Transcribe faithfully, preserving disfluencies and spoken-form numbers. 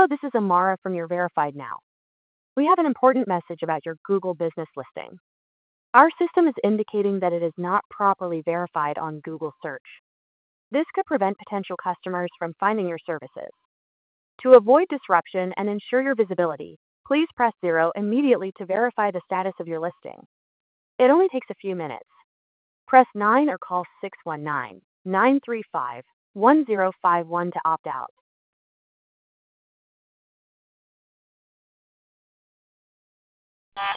Hello, this is Amara from your Verified Now. We have an important message about your Google business listing. Our system is indicating that it is not properly verified on Google search. This could prevent potential customers from finding your services. To avoid disruption and ensure your visibility, please press zero immediately to verify the status of your listing. It only takes a few minutes. Press nine or call six one nine, nine three five, one zero five one to opt out.